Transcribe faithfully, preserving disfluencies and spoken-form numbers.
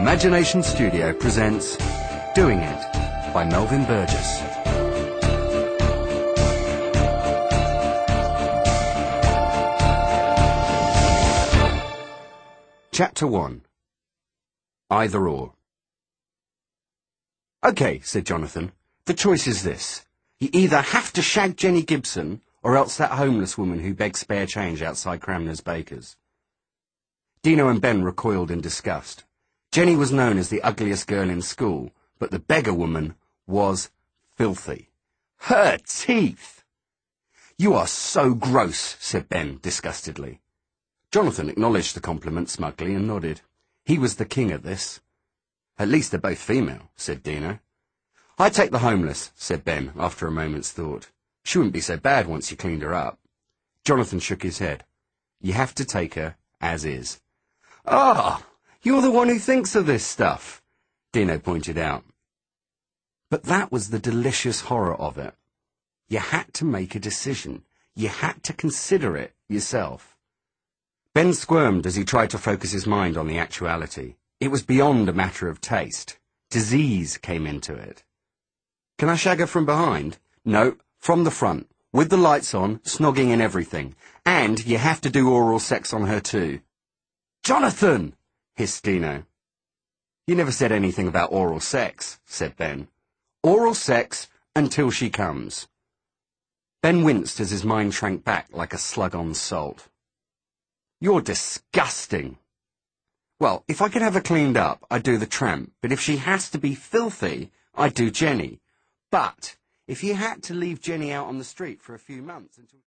Imagination Studio presents Doing It by Melvin Burgess. Chapter one. Either or. OK, said Jonathan, the choice is this. You either have to shag Jenny Gibson, or else that homeless woman who begs spare change outside Cramner's Bakers. Dino and Ben recoiled in disgust. Jenny was known as the ugliest girl in school, but the beggar woman was filthy. Her teeth! You are so gross, said Ben disgustedly. Jonathan acknowledged the compliment smugly and nodded. He was the king at this. At least they're both female, said Dino. I'd take the homeless, said Ben after a moment's thought. She wouldn't be so bad once you cleaned her up. Jonathan shook his head. You have to take her as is. Ah! You're the one who thinks of this stuff, Dino pointed out. But that was the delicious horror of it. You had to make a decision. You had to consider it yourself. Ben squirmed as he tried to focus his mind on the actuality. It was beyond a matter of taste. Disease came into it. Can I shag her from behind? No, from the front, with the lights on, snogging and everything. And you have to do oral sex on her too. Jonathan! Hissed Dino. You never said anything about oral sex, said Ben. Oral sex until she comes. Ben winced as his mind shrank back like a slug on salt. You're disgusting. Well, if I could have her cleaned up, I'd do the tramp, but if she has to be filthy, I'd do Jenny. But if you had to leave Jenny out on the street for a few months until...